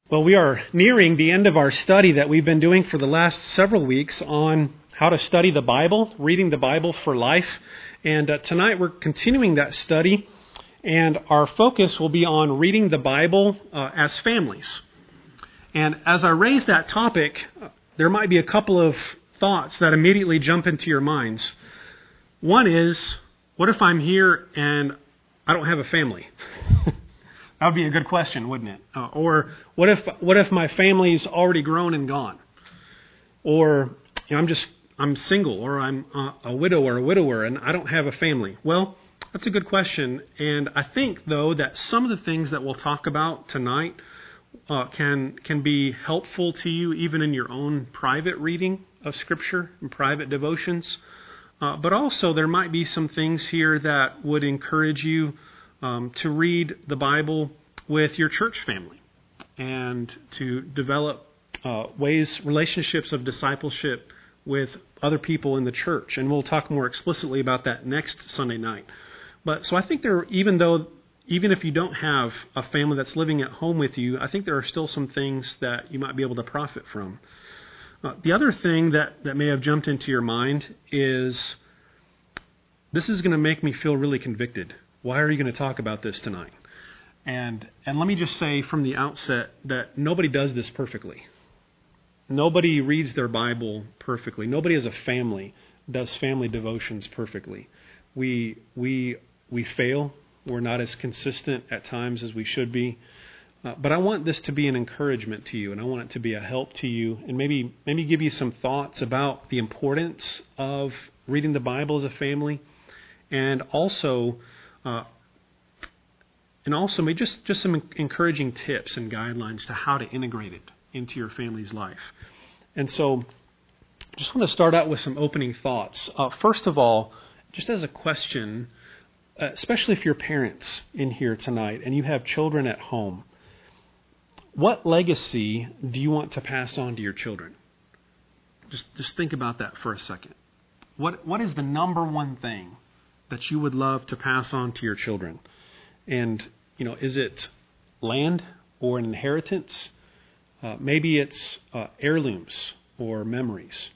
Well, we are nearing the end of our study that we've been doing for the last several weeks on how to study the Bible, reading the Bible for life. And tonight we're continuing that study, and our focus will be on reading the Bible as families. And as I raise that topic, there might be a couple of thoughts that immediately jump into your minds. One is, what if I'm here and I don't have a family? That would be a good question, wouldn't it? Or what if my family's already grown and gone? Or I'm single, or I'm a widow or a widower and I don't have a family. Well, that's a good question. And I think, though, that some of the things that we'll talk about tonight can be helpful to you even in your own private reading of Scripture and private devotions. But also there might be some things here that would encourage you to read the Bible with your church family and to develop relationships of discipleship with other people in the church. And we'll talk more explicitly about that next Sunday night. So I think even if you don't have a family that's living at home with you, I think there are still some things that you might be able to profit from. The other thing that may have jumped into your mind is, this is going to make me feel really convicted. Why are you going to talk about this tonight? And let me just say from the outset that nobody does this perfectly. Nobody reads their Bible perfectly. Nobody as a family does family devotions perfectly. We fail. We're not as consistent at times as we should be. But I want this to be an encouragement to you, and I want it to be a help to you, and maybe give you some thoughts about the importance of reading the Bible as a family, and also maybe just some encouraging tips and guidelines to how to integrate it into your family's life. And so I just want to start out with some opening thoughts. First of all, just as a question, especially if you're parents in here tonight and you have children at home, what legacy do you want to pass on to your children? Just think about that for a second. What is the number one thing that you would love to pass on to your children? And, is it land or an inheritance? Maybe it's heirlooms or memories.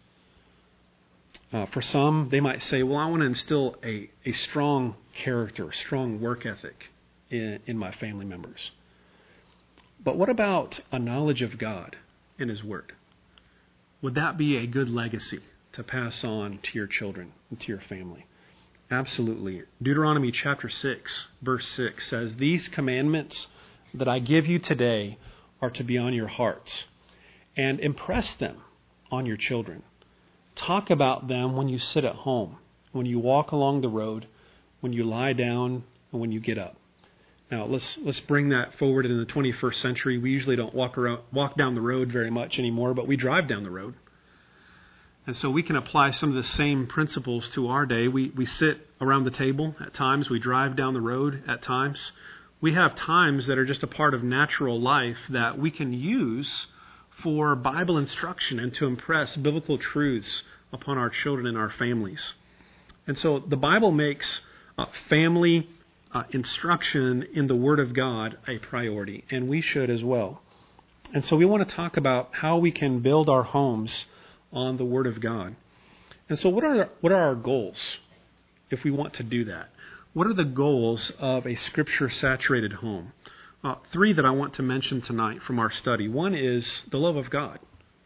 For some, they might say, well, I want to instill a strong character, strong work ethic in my family members. But what about a knowledge of God and His Word? Would that be a good legacy to pass on to your children and to your family? Absolutely. Deuteronomy chapter 6, verse 6 says, "These commandments that I give you today are to be on your hearts, and impress them on your children. Talk about them when you sit at home, when you walk along the road, when you lie down, and when you get up." Now, let's bring that forward in the 21st century. We usually don't walk down the road very much anymore, but we drive down the road. And so we can apply some of the same principles to our day. We sit around the table at times. We drive down the road at times. We have times that are just a part of natural life that we can use for Bible instruction and to impress biblical truths upon our children and our families. And so the Bible makes family instruction in the Word of God a priority, and we should as well. And so we want to talk about how we can build our homes on the Word of God. And so what are our goals if we want to do that? What are the goals of a Scripture-saturated home? Three that I want to mention tonight from our study. One is the love of God.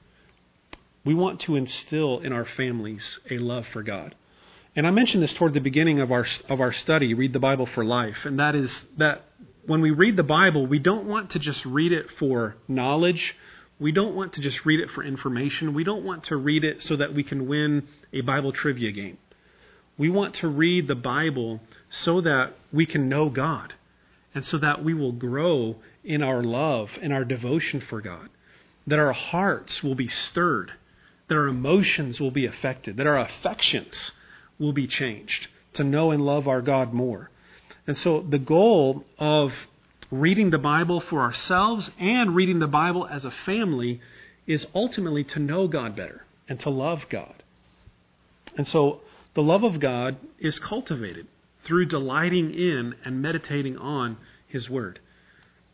We want to instill in our families a love for God. And I mentioned this toward the beginning of our study, Read the Bible for Life, and that is that when we read the Bible, we don't want to just read it for knowledge. We don't want to just read it for information. We don't want to read it so that we can win a Bible trivia game. We want to read the Bible so that we can know God and so that we will grow in our love and our devotion for God, that our hearts will be stirred, that our emotions will be affected, that our affections will be changed to know and love our God more. And so the goal of reading the Bible for ourselves and reading the Bible as a family is ultimately to know God better and to love God. And so the love of God is cultivated through delighting in and meditating on His Word.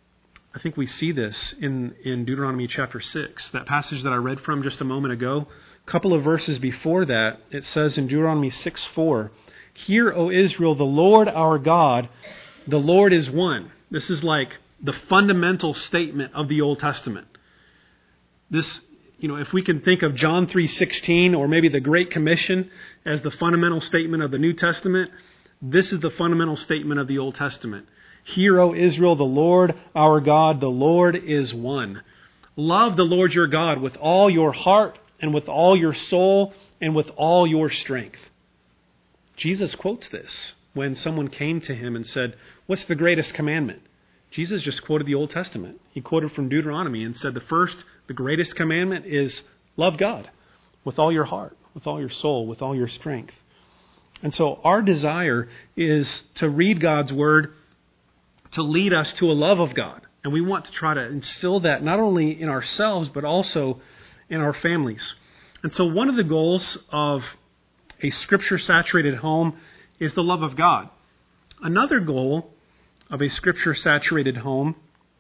I think we see this in Deuteronomy chapter 6, that passage that I read from just a moment ago. A couple of verses before that, it says in Deuteronomy 6:4, "Hear, O Israel, the Lord our God, the Lord is one." This is like the fundamental statement of the Old Testament. This, if we can think of John 3:16 or maybe the Great Commission as the fundamental statement of the New Testament, this is the fundamental statement of the Old Testament. "Hear, O Israel, the Lord our God, the Lord is one. Love the Lord your God with all your heart and with all your soul and with all your strength." Jesus quotes this when someone came to him and said, "What's the greatest commandment?" Jesus just quoted the Old Testament. He quoted from Deuteronomy and said the greatest commandment is love God with all your heart, with all your soul, with all your strength. And so our desire is to read God's Word to lead us to a love of God. And we want to try to instill that not only in ourselves, but also in our families. And so one of the goals of a Scripture-saturated home is the love of God. Another goal of a Scripture-saturated home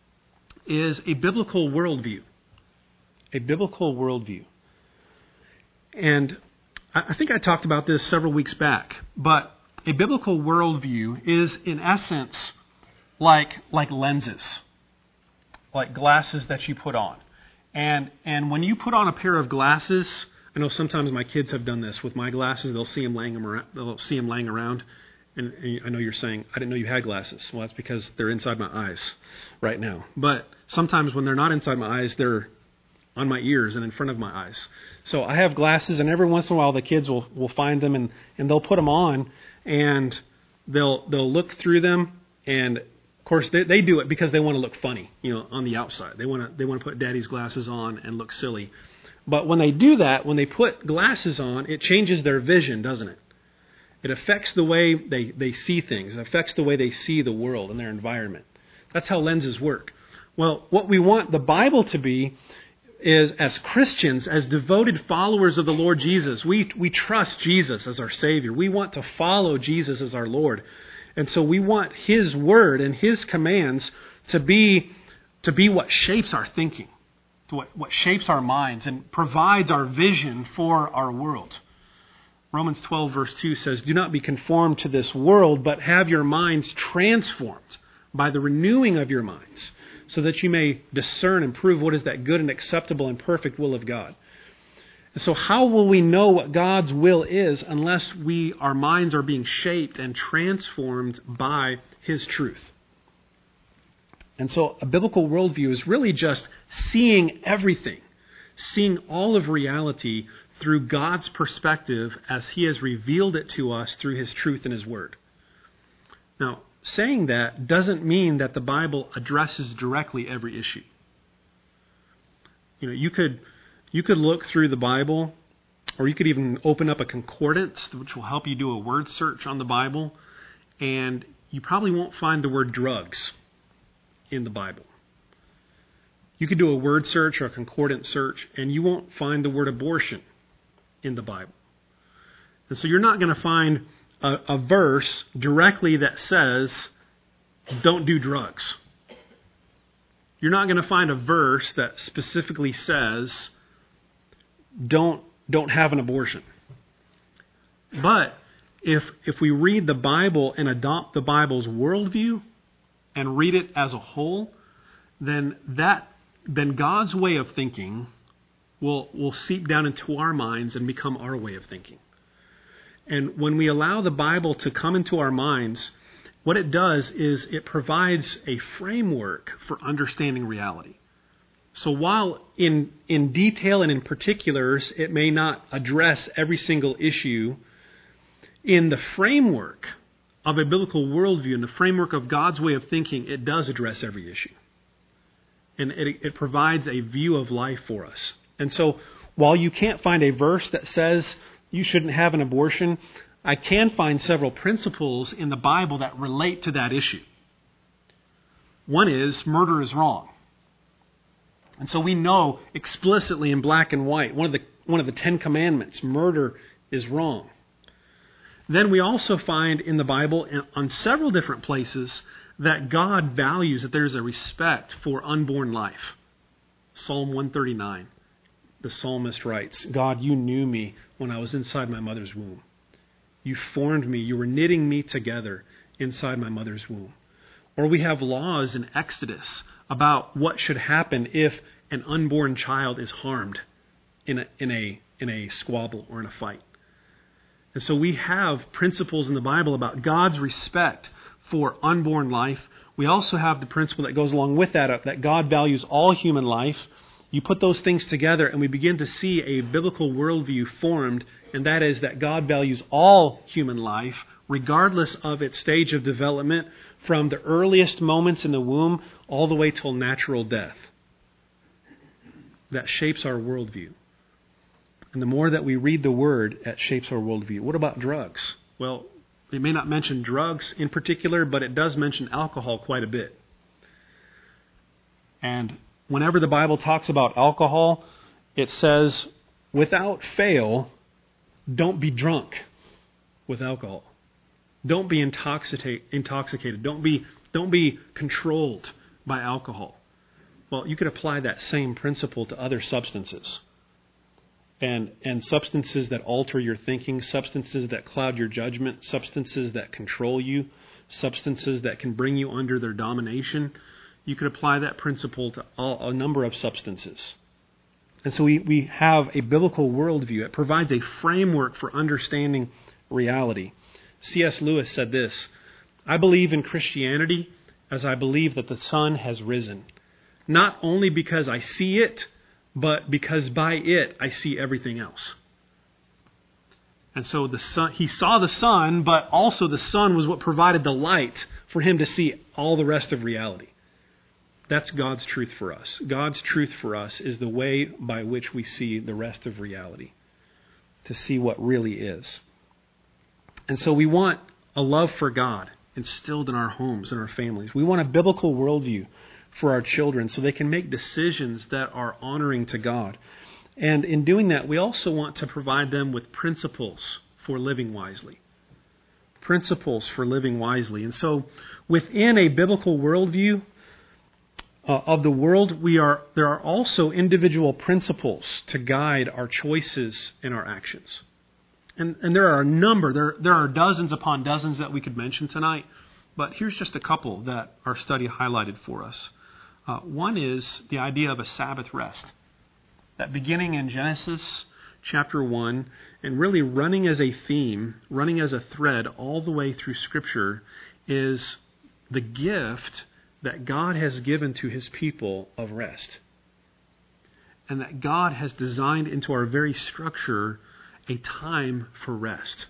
is a biblical worldview. A biblical worldview. And I think I talked about this several weeks back, but a biblical worldview is, in essence, like lenses, like glasses that you put on. And when you put on a pair of glasses, I know sometimes my kids have done this with my glasses. They'll see them laying around. And I know you're saying, "I didn't know you had glasses." Well, that's because they're inside my eyes right now. But sometimes when they're not inside my eyes, they're on my ears and in front of my eyes. So I have glasses, and every once in a while the kids will find them and they'll put them on, and they'll look through them. And of course they do it because they want to look funny, on the outside. They want to put daddy's glasses on and look silly. But when they do that, when they put glasses on, it changes their vision, doesn't it? It affects the way they see things. It affects the way they see the world and their environment. That's how lenses work. Well, what we want the Bible to be is, as Christians, as devoted followers of the Lord Jesus, we trust Jesus as our Savior. We want to follow Jesus as our Lord. And so we want His Word and His commands to be what shapes our thinking, what shapes our minds and provides our vision for our world. Romans 12 verse 2 says, "Do not be conformed to this world, but have your minds transformed by the renewing of your minds, so that you may discern and prove what is that good and acceptable and perfect will of God." And so how will we know what God's will is unless our minds are being shaped and transformed by His truth? And so a biblical worldview is really just seeing everything, seeing all of reality through God's perspective as He has revealed it to us through His truth and His Word. Now, saying that doesn't mean that the Bible addresses directly every issue. You could look through the Bible, or you could even open up a concordance, which will help you do a word search on the Bible, and you probably won't find the word drugs in the Bible. You could do a word search or a concordance search, and you won't find the word abortion in the Bible. And so you're not going to find a verse directly that says, "Don't do drugs." You're not going to find a verse that specifically says, don't have an abortion. But if we read the Bible and adopt the Bible's worldview and read it as a whole, then God's way of thinking will seep down into our minds and become our way of thinking. And when we allow the Bible to come into our minds, what it does is it provides a framework for understanding reality. So while in detail and in particulars, it may not address every single issue, in the framework of a biblical worldview, in the framework of God's way of thinking, it does address every issue. And it provides a view of life for us. And so while you can't find a verse that says you shouldn't have an abortion, I can find several principles in the Bible that relate to that issue. One is murder is wrong. And so we know explicitly in black and white, one of the 10 commandments, murder is wrong. Then we also find in the Bible, on several different places, that God values, that there's a respect for unborn life. Psalm 139, the psalmist writes, God, you knew me when I was inside my mother's womb. You formed me. You were knitting me together inside my mother's womb. Or we have laws in Exodus about what should happen if an unborn child is harmed in a squabble or in a fight. And so we have principles in the Bible about God's respect for unborn life. We also have the principle that goes along with that God values all human life. You put those things together and we begin to see a biblical worldview formed, and that is that God values all human life, regardless of its stage of development, from the earliest moments in the womb all the way till natural death. That shapes our worldview. And the more that we read the Word, it shapes our worldview. What about drugs? Well, it may not mention drugs in particular, but it does mention alcohol quite a bit. And whenever the Bible talks about alcohol, it says, without fail, don't be drunk with alcohol. Don't be intoxicated. Don't be controlled by alcohol. Well, you could apply that same principle to other substances. And substances that alter your thinking, substances that cloud your judgment, substances that control you, substances that can bring you under their domination. You could apply that principle to a number of substances. And so we have a biblical worldview. It provides a framework for understanding reality. C.S. Lewis said this, I believe in Christianity as I believe that the sun has risen, not only because I see it, but because by it I see everything else. And so the sun, he saw the sun, but also the sun was what provided the light for him to see all the rest of reality. That's God's truth for us. God's truth for us is the way by which we see the rest of reality, to see what really is. And so we want a love for God instilled in our homes and our families. We want a biblical worldview for our children so they can make decisions that are honoring to God. And in doing that, we also want to provide them with principles for living wisely. Principles for living wisely. And so within a biblical worldview of the world, there are also individual principles to guide our choices and our actions. And there are a number, there are dozens upon dozens that we could mention tonight, but here's just a couple that our study highlighted for us. One is the idea of a Sabbath rest. That beginning in Genesis chapter 1 and really running as a theme, running as a thread all the way through Scripture is the gift that God has given to His people of rest. And that God has designed into our very structure a time for rest.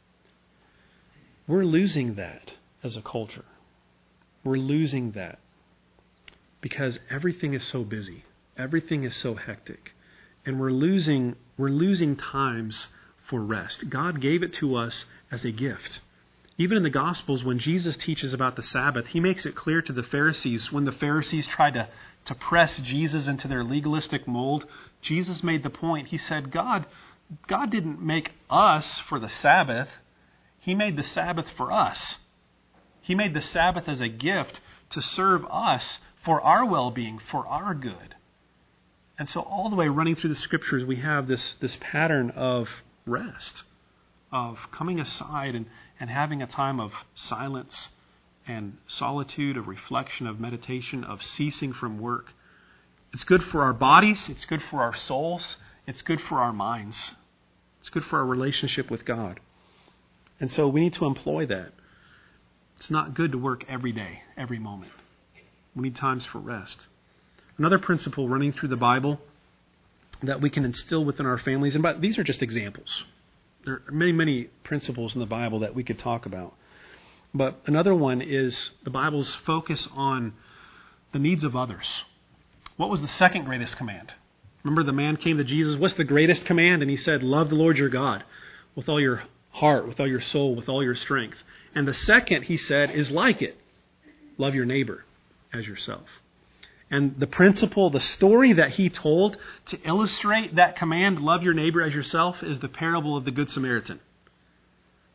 We're losing that as a culture. We're losing that because everything is so busy. Everything is so hectic. And we're losing times for rest. God gave it to us as a gift. Even in the Gospels, when Jesus teaches about the Sabbath, He makes it clear to the Pharisees, when the Pharisees tried to press Jesus into their legalistic mold, Jesus made the point. He said, God didn't make us for the Sabbath. He made the Sabbath for us. He made the Sabbath as a gift to serve us for our well-being, for our good. And so all the way running through the Scriptures, we have this pattern of rest, of coming aside and having a time of silence and solitude, of reflection, of meditation, of ceasing from work. It's good for our bodies. It's good for our souls. It's good for our minds. It's good for our relationship with God. And so we need to employ that. It's not good to work every day, every moment. We need times for rest. Another principle running through the Bible that we can instill within our families, and these are just examples. There are many, many principles in the Bible that we could talk about. But another one is the Bible's focus on the needs of others. What was the second greatest command? Remember, the man came to Jesus, what's the greatest command? And he said, love the Lord your God with all your heart, with all your soul, with all your strength. And the second, he said, is like it. Love your neighbor as yourself. And the principle, the story that he told to illustrate that command, love your neighbor as yourself, is the parable of the Good Samaritan.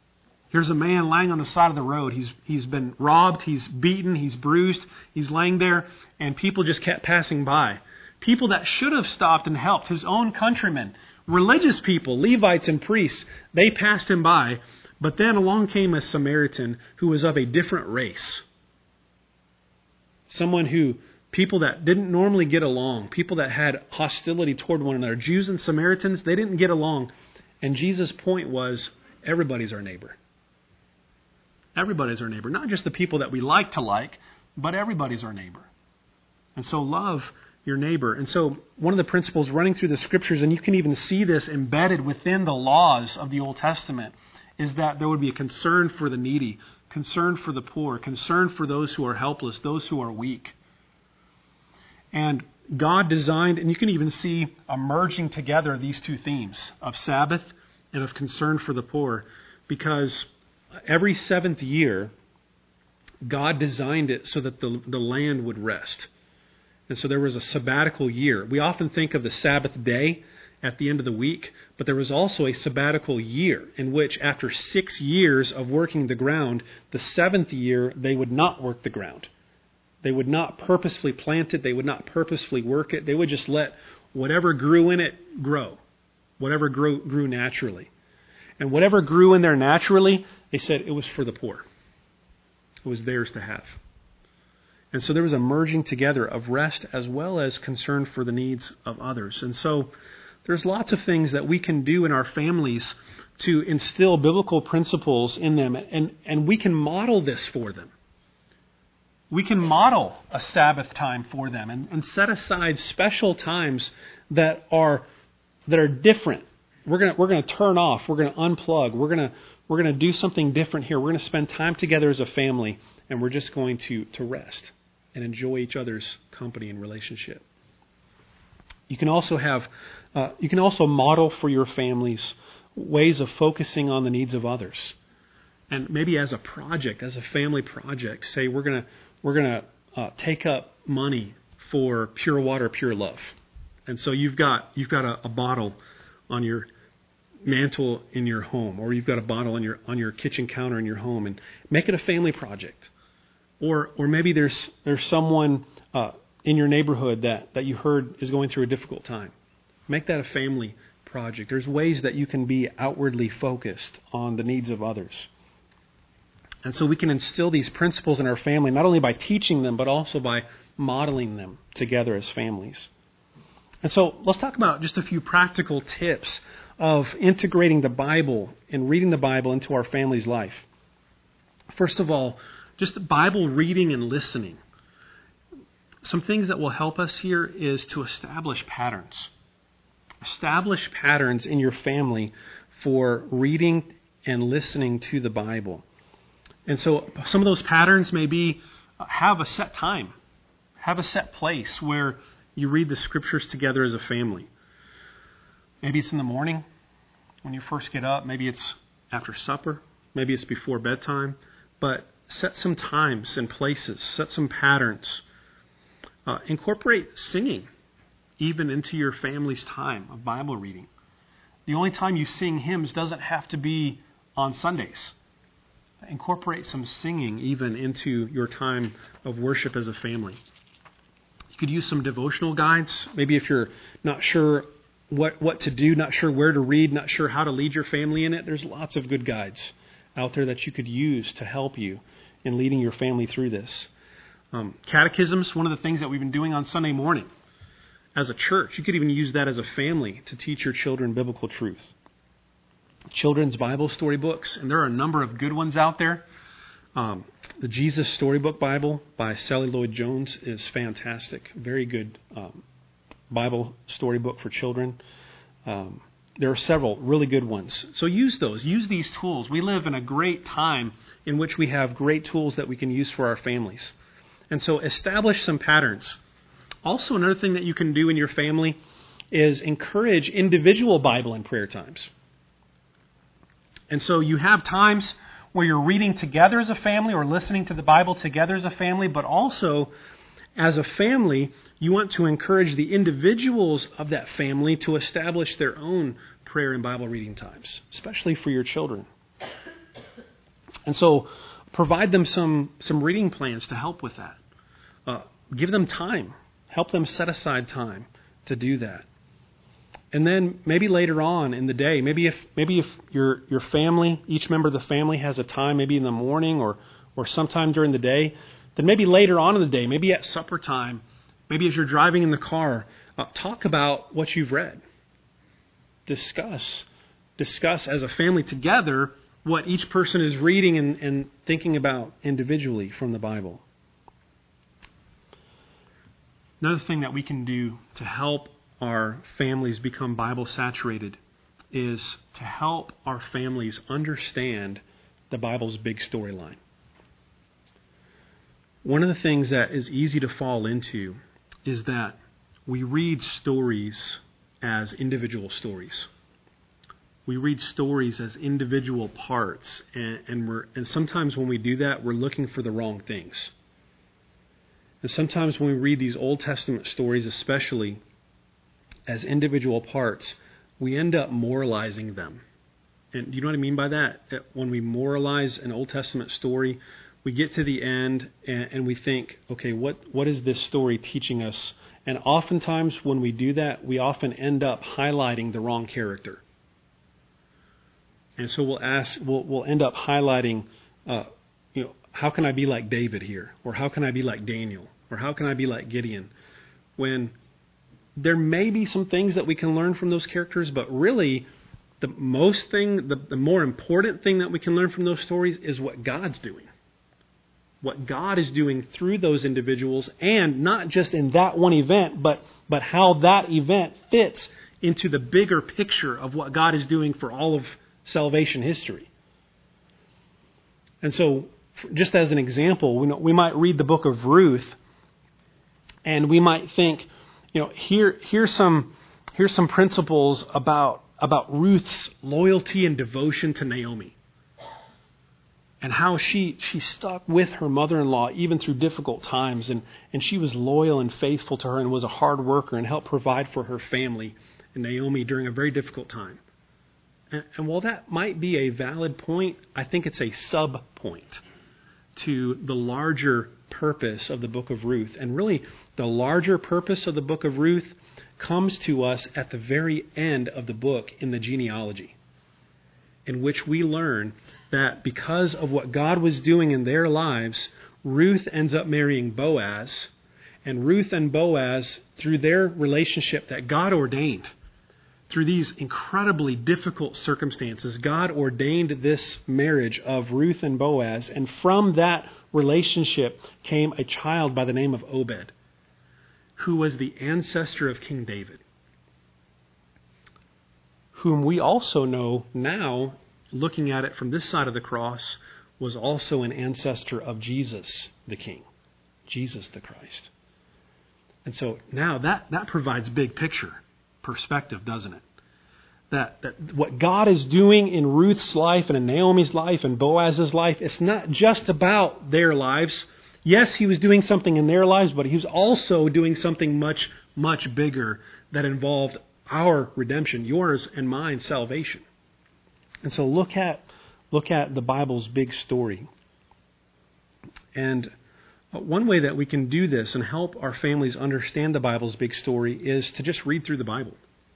Here's a man lying on the side of the road. He's been robbed, he's beaten, he's bruised, he's laying there, and people just kept passing by. People that should have stopped and helped, his own countrymen, religious people, Levites and priests, they passed him by. But then along came a Samaritan who was of a different race. People that didn't normally get along, people that had hostility toward one another. Jews and Samaritans, they didn't get along. And Jesus' point was, everybody's our neighbor. Everybody's our neighbor. Not just the people that we like to like, but everybody's our neighbor. And so love your neighbor. And so one of the principles running through the Scriptures, and you can even see this embedded within the laws of the Old Testament, is that there would be a concern for the needy, concern for the poor, concern for those who are helpless, those who are weak. And God designed, and you can even see merging together these two themes of Sabbath and of concern for the poor, because every seventh year, God designed it so that the land would rest. And so there was a sabbatical year. We often think of the Sabbath day at the end of the week, but there was also a sabbatical year in which after 6 years of working the ground, the seventh year they would not work the ground. They would not purposefully plant it. They would not purposefully work it. They would just let whatever grew in it grow, whatever grew naturally. And whatever grew in there naturally, they said it was for the poor. It was theirs to have. And so there was a merging together of rest as well as concern for the needs of others. And so there's lots of things that we can do in our families to instill biblical principles in them, and we can model this for them. We can model a Sabbath time for them and set aside special times that are different. We're going to turn off. We're going to unplug. We're going to do something different here. We're going to spend time together as a family, and we're just going to rest and enjoy each other's company and relationship. You can also model for your families ways of focusing on the needs of others, and maybe as a project, as a family project, say we're going to take up money for Pure Water, Pure Love, and so you've got a bottle on your mantle in your home, or you've got a bottle on your kitchen counter in your home, and make it a family project. Or maybe there's someone in your neighborhood that you heard is going through a difficult time. Make that a family project. There's ways that you can be outwardly focused on the needs of others. And so we can instill these principles in our family, not only by teaching them, but also by modeling them together as families. And so let's talk about just a few practical tips of integrating the Bible and reading the Bible into our family's life. First of all, just Bible reading and listening. Some things that will help us here is to establish patterns. Establish patterns in your family for reading and listening to the Bible. And so some of those patterns may be have a set time, have a set place where you read the Scriptures together as a family. Maybe it's in the morning when you first get up. Maybe it's after supper. Maybe it's before bedtime. But set some times and places. Set some patterns. Incorporate singing even into your family's time of Bible reading. The only time you sing hymns doesn't have to be on Sundays. Incorporate some singing even into your time of worship as a family. You could use some devotional guides. Maybe if you're not sure what to do, not sure where to read, not sure how to lead your family in it, there's lots of good guides out there that you could use to help you in leading your family through this. Catechisms, one of the things that we've been doing on Sunday morning as a church. You could even use that as a family to teach your children biblical truth. Children's Bible storybooks, and there are a number of good ones out there. The Jesus Storybook Bible by Sally Lloyd Jones is fantastic. Very good Bible storybook for children. There are several really good ones. So use those. Use these tools. We live in a great time in which we have great tools that we can use for our families. And so establish some patterns. Also, another thing that you can do in your family is encourage individual Bible and prayer times. And so you have times where you're reading together as a family or listening to the Bible together as a family, but also as a family, you want to encourage the individuals of that family to establish their own prayer and Bible reading times, especially for your children. And so provide them some reading plans to help with that. Give them time. Help them set aside time to do that. And then maybe later on in the day, maybe if your family, each member of the family has a time, maybe in the morning or sometime during the day, then maybe later on in the day, maybe at supper time, maybe as you're driving in the car, talk about what you've read. Discuss as a family together what each person is reading and thinking about individually from the Bible. Another thing that we can do to help our families become Bible saturated is to help our families understand the Bible's big storyline. One of the things that is easy to fall into is that we read stories as individual stories. We read stories as individual parts, and sometimes when we do that, we're looking for the wrong things. And sometimes when we read these Old Testament stories, especially as individual parts, we end up moralizing them. And do you know what I mean by that? That when we moralize an Old Testament story, we get to the end and we think, okay, what is this story teaching us? And oftentimes when we do that, we often end up highlighting the wrong character. And so we'll end up highlighting, how can I be like David here? Or how can I be like Daniel? Or how can I be like Gideon? When there may be some things that we can learn from those characters, but really the more important thing that we can learn from those stories is what God's doing. What God is doing through those individuals, and not just in that one event, but how that event fits into the bigger picture of what God is doing for all of salvation history. And so, just as an example, we might read the book of Ruth, and we might think, here's some principles about Ruth's loyalty and devotion to Naomi, and how she stuck with her mother-in-law even through difficult times, and she was loyal and faithful to her and was a hard worker and helped provide for her family and Naomi during a very difficult time. And while that might be a valid point, I think it's a sub-point to the larger purpose of the book of Ruth. And really, the larger purpose of the book of Ruth comes to us at the very end of the book in the genealogy, in which we learn that because of what God was doing in their lives, Ruth ends up marrying Boaz. And Ruth and Boaz, through their relationship that God ordained, through these incredibly difficult circumstances, God ordained this marriage of Ruth and Boaz, and from that relationship came a child by the name of Obed, who was the ancestor of King David, whom we also know now, looking at it from this side of the cross, was also an ancestor of Jesus the King, Jesus the Christ. And so now that provides big picture perspective, doesn't it? That what God is doing in Ruth's life and in Naomi's life and Boaz's life, it's not just about their lives. Yes, he was doing something in their lives, but he was also doing something much, much bigger that involved our redemption, yours and mine, salvation. And so look at the Bible's big story. And one way that we can do this and help our families understand the Bible's big story is to just read through the Bible.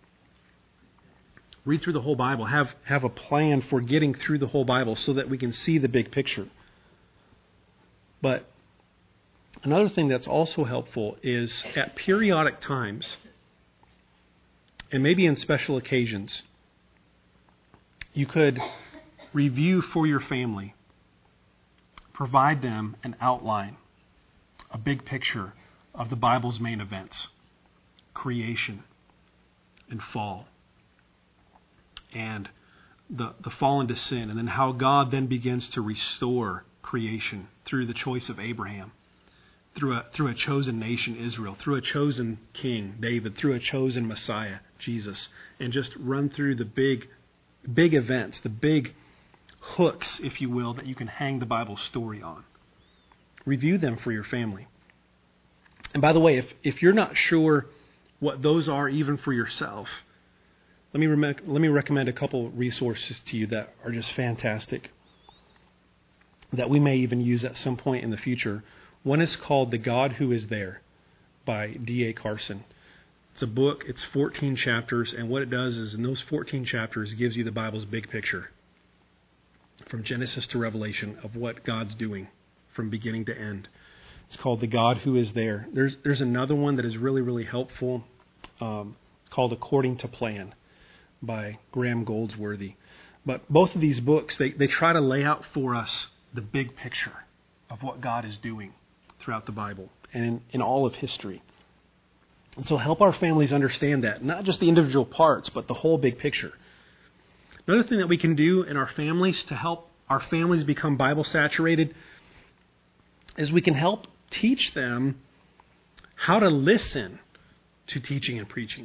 Read through the whole Bible. Have a plan for getting through the whole Bible so that we can see the big picture. But another thing that's also helpful is at periodic times, and maybe in special occasions, you could review for your family, provide them an outline, a big picture of the Bible's main events, creation and fall, and the fall into sin, and then how God then begins to restore creation through the choice of Abraham, through a chosen nation, Israel, through a chosen king, David, through a chosen Messiah, Jesus, and just run through the big events, the big hooks, if you will, that you can hang the Bible story on. Review them for your family. And by the way, if you're not sure what those are even for yourself, let me recommend a couple resources to you that are just fantastic. that we may even use at some point in the future. One is called The God Who Is There by D.A. Carson. It's a book, it's 14 chapters, and what it does is in those 14 chapters it gives you the Bible's big picture from Genesis to Revelation of what God's doing from beginning to end. It's called The God Who Is There. There's another one that is really, really helpful called According to Plan by Graham Goldsworthy. But both of these books, they try to lay out for us the big picture of what God is doing throughout the Bible and in all of history. And so help our families understand that, not just the individual parts, but the whole big picture. Another thing that we can do in our families to help our families become Bible saturated is we can help teach them how to listen to teaching and preaching.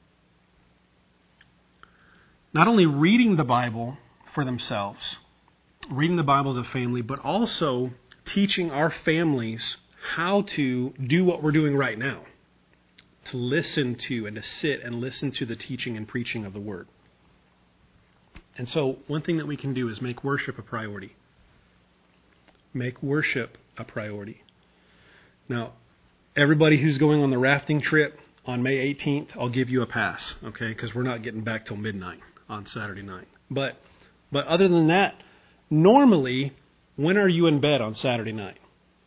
Not only reading the Bible for themselves, reading the Bible as a family, but also teaching our families how to do what we're doing right now, to listen to and to sit and listen to the teaching and preaching of the Word. And so one thing that we can do is make worship a priority. Make worship a priority. Now, everybody who's going on the rafting trip on May 18th, I'll give you a pass, okay? Because we're not getting back till midnight on Saturday night. But other than that, normally, when are you in bed on Saturday night?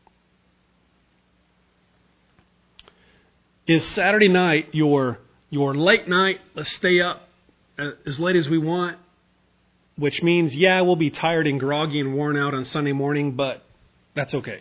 Is Saturday night your late night, let's stay up as late as we want, which means, yeah, we'll be tired and groggy and worn out on Sunday morning, but that's okay.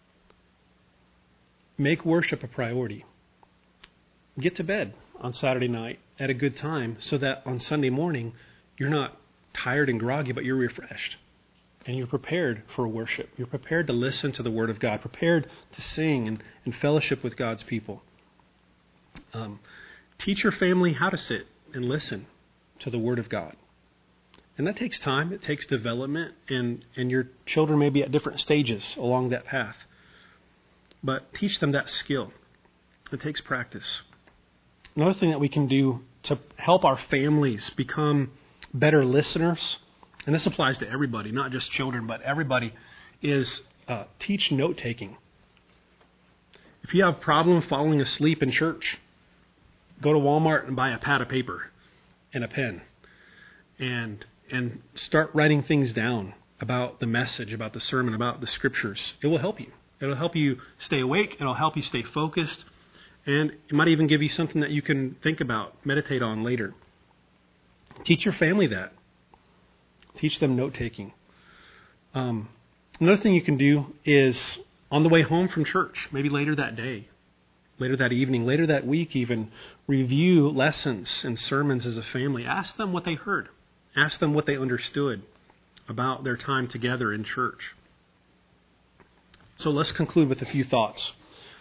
Make worship a priority. Get to bed on Saturday night at a good time so that on Sunday morning you're not tired and groggy, but you're refreshed. And you're prepared for worship. You're prepared to listen to the Word of God, prepared to sing and fellowship with God's people. Teach your family how to sit and listen to the Word of God. And that takes time. It takes development. And your children may be at different stages along that path. But teach them that skill. It takes practice. Another thing that we can do to help our families become better listeners, and this applies to everybody, not just children, but everybody, is teach note-taking. If you have a problem falling asleep in church, go to Walmart and buy a pad of paper and a pen and start writing things down about the message, about the sermon, about the scriptures. It will help you. It'll help you stay awake. It'll help you stay focused. And it might even give you something that you can think about, meditate on later. Teach your family that. Teach them note-taking. Another thing you can do is on the way home from church, maybe later that day, later that evening, later that week even, review lessons and sermons as a family. Ask them what they heard. Ask them what they understood about their time together in church. So let's conclude with a few thoughts.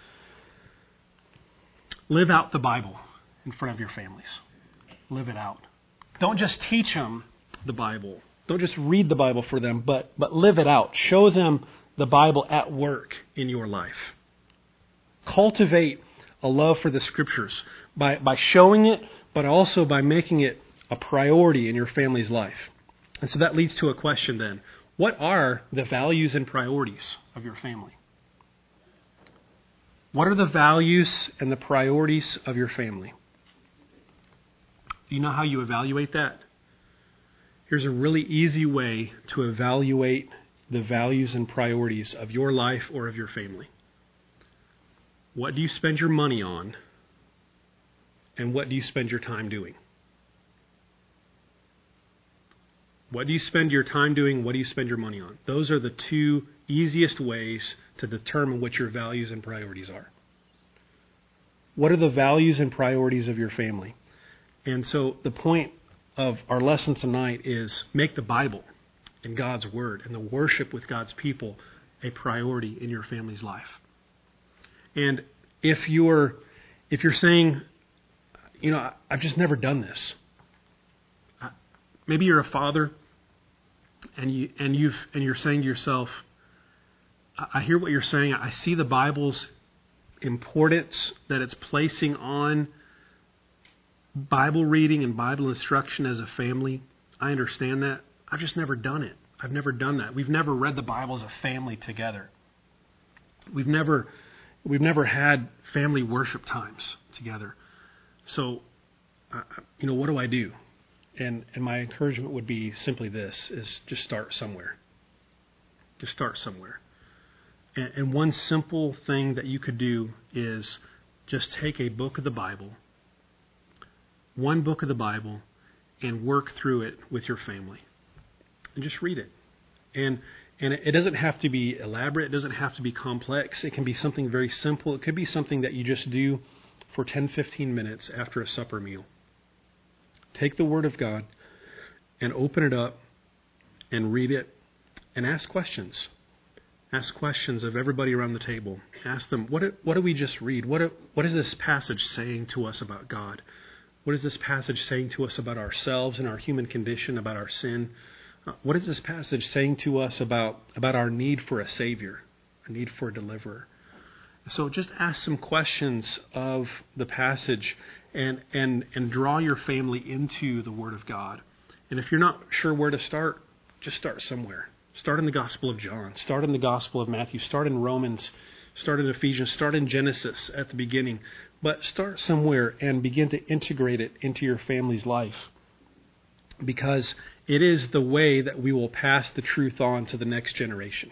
Live out the Bible in front of your families. Live it out. Don't just teach them the Bible. Don't just read the Bible for them, but live it out. Show them the Bible at work in your life. Cultivate a love for the Scriptures by showing it, but also by making it a priority in your family's life. And so that leads to a question then. What are the values and priorities of your family? What are the values and the priorities of your family? Do you know how you evaluate that? Here's a really easy way to evaluate the values and priorities of your life or of your family. What do you spend your money on? And what do you spend your time doing? What do you spend your time doing? What do you spend your money on? Those are the two easiest ways to determine what your values and priorities are. What are the values and priorities of your family? And so the point of our lesson tonight is make the Bible and God's Word and the worship with God's people a priority in your family's life. And if you're saying, I've just never done this. Maybe you're a father and you're saying to yourself, I hear what you're saying. I see the Bible's importance that it's placing on Bible reading and Bible instruction as a family. I understand that. I've just never done it. I've never done that. We've never read the Bible as a family together. We've never had family worship times together. So, what do I do? And my encouragement would be simply this, is just start somewhere. Just start somewhere. And one simple thing that you could do is just take a book of the Bible, one book of the Bible, and work through it with your family. And just read it. And it doesn't have to be elaborate. It doesn't have to be complex. It can be something very simple. It could be something that you just do for 10, 15 minutes after a supper meal. Take the Word of God and open it up and read it and ask questions. Ask questions of everybody around the table. Ask them, what do we just read? What is this passage saying to us about God? What is this passage saying to us about ourselves and our human condition, about our sin? What is this passage saying to us about our need for a Savior, a need for a deliverer? So just ask some questions of the passage and draw your family into the Word of God. And if you're not sure where to start, just start somewhere. Start in the Gospel of John. Start in the Gospel of Matthew. Start in Romans. Start in Ephesians. Start in Genesis at the beginning. But start somewhere and begin to integrate it into your family's life. Because it is the way that we will pass the truth on to the next generation.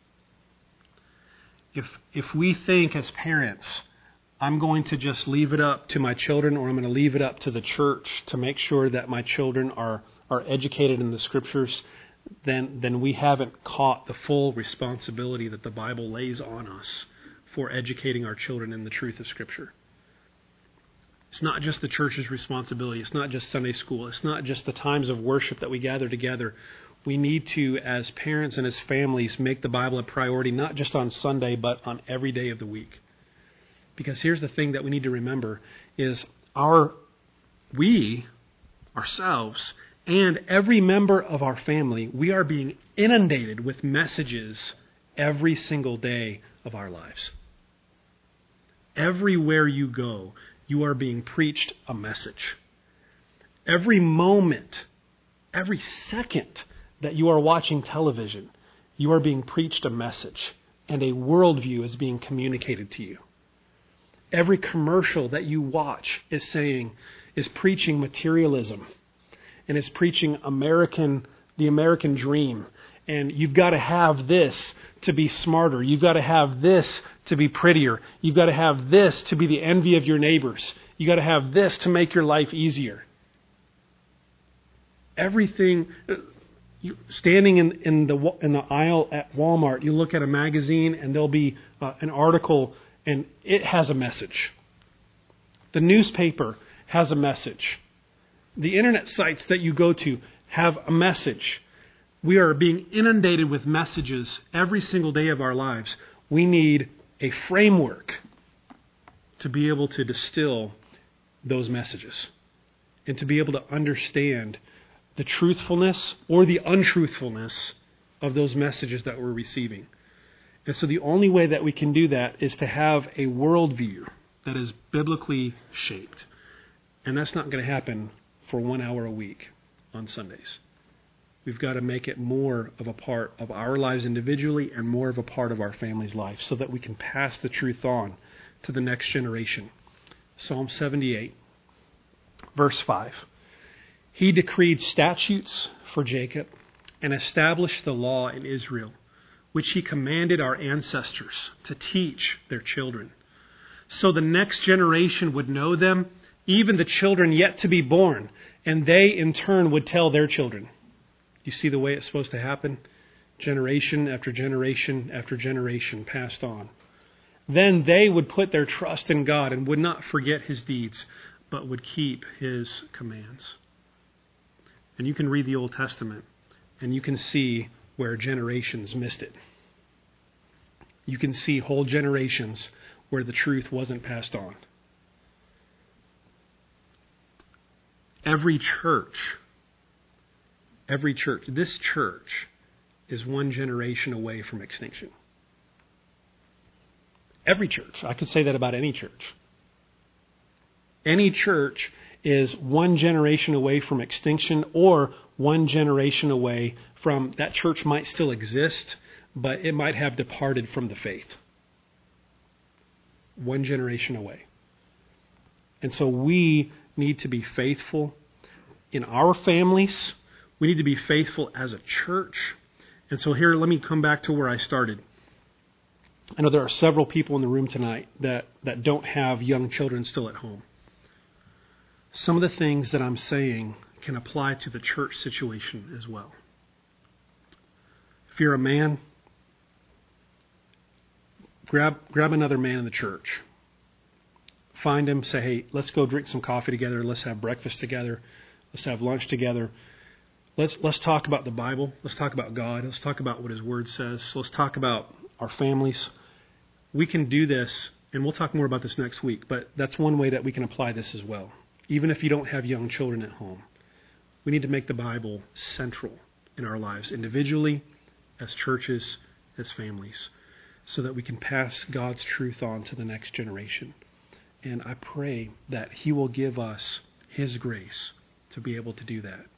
If we think as parents, I'm going to just leave it up to my children, or I'm going to leave it up to the church to make sure that my children are educated in the Scriptures, then we haven't caught the full responsibility that the Bible lays on us for educating our children in the truth of Scripture. It's not just the church's responsibility. It's not just Sunday school. It's not just the times of worship that we gather together. We need to, as parents and as families, make the Bible a priority, not just on Sunday, but on every day of the week. Because here's the thing that we need to remember is we, ourselves, and every member of our family, we are being inundated with messages every single day of our lives. Everywhere you go, you are being preached a message. Every moment, every second that you are watching television, you are being preached a message, and a worldview is being communicated to you. Every commercial that you watch is preaching materialism, and is preaching the American dream. And you've got to have this to be smarter. You've got to have this to be prettier. You've got to have this to be the envy of your neighbors. You've got to have this to make your life easier. Everything. Standing in the aisle at Walmart, you look at a magazine and there'll be an article and it has a message. The newspaper has a message. The internet sites that you go to have a message. We are being inundated with messages every single day of our lives. We need a framework to be able to distill those messages and to be able to understand the truthfulness or the untruthfulness of those messages that we're receiving. And so the only way that we can do that is to have a worldview that is biblically shaped. And that's not going to happen for 1 hour a week on Sundays. We've got to make it more of a part of our lives individually and more of a part of our family's life so that we can pass the truth on to the next generation. Psalm 78, verse 5. He decreed statutes for Jacob and established the law in Israel, which he commanded our ancestors to teach their children, so the next generation would know them, even the children yet to be born, and they in turn would tell their children. You see the way it's supposed to happen? Generation after generation after generation passed on. Then they would put their trust in God and would not forget his deeds, but would keep his commands. And you can read the Old Testament, and you can see where generations missed it. You can see whole generations where the truth wasn't passed on. Every church, this church is one generation away from extinction. Every church. I could say that about any church. Any church is one generation away from extinction or one generation away from that church might still exist, but it might have departed from the faith. One generation away. And so we need to be faithful in our families. We need to be faithful as a church. And so here, let me come back to where I started. I know there are several people in the room tonight that don't have young children still at home. Some of the things that I'm saying can apply to the church situation as well. If you're a man, grab another man in the church. Find him, say, hey, let's go drink some coffee together. Let's have breakfast together. Let's have lunch together. Let's talk about the Bible. Let's talk about God. Let's talk about what His Word says. So let's talk about our families. We can do this, and we'll talk more about this next week, but that's one way that we can apply this as well. Even if you don't have young children at home, we need to make the Bible central in our lives, individually, as churches, as families, so that we can pass God's truth on to the next generation. And I pray that He will give us His grace to be able to do that.